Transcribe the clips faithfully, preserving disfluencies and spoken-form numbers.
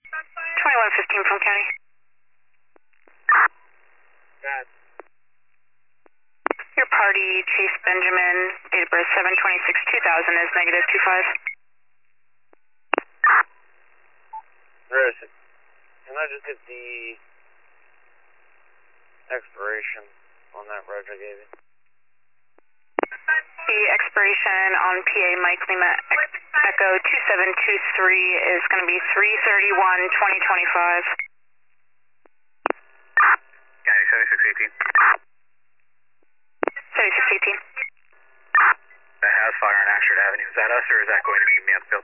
twenty-one fifteen from county. Got it. Your party, Chase Benjamin, date of birth seven twenty-six two thousand is negative two five. Where is it? Can I just get the expiration on that road I gave you? The expiration on P A Mike Lima Echo two seven two three is going to be three thirty-one twenty twenty-five. County seventy-six eighteen. seventy-six eighteen. That has fire on Ashford Avenue. Is that us or is that going to be Mansfield?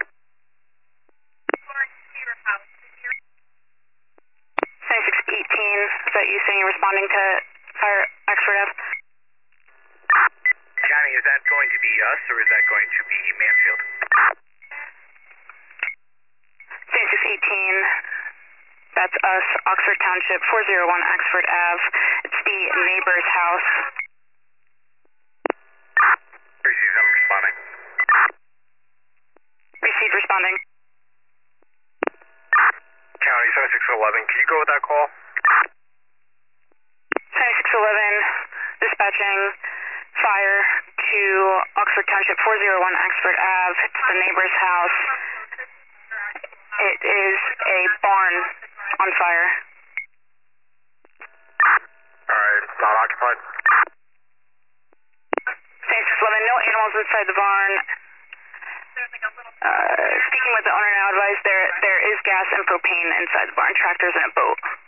seventy-six eighteen, is that you saying you're responding to fire Oxford Ave? County, is that going to be us or is that going to be Mansfield? seventy-six eighteen, that's us, Oxford Township, four oh one Oxford Ave. It's the neighbor's house. Receive, I'm responding. Received responding. County seventy-six eleven, can you go with that call? seventy-six eleven, dispatching fire to Oxford Township, four oh one Oxford Ave. It's the neighbor's house. It is a barn on fire. Alright, not occupied. seventy-six eleven, no animals inside the barn. Uh, speaking with the owner now, advised there there is gas and propane inside the barn, tractors and a boat.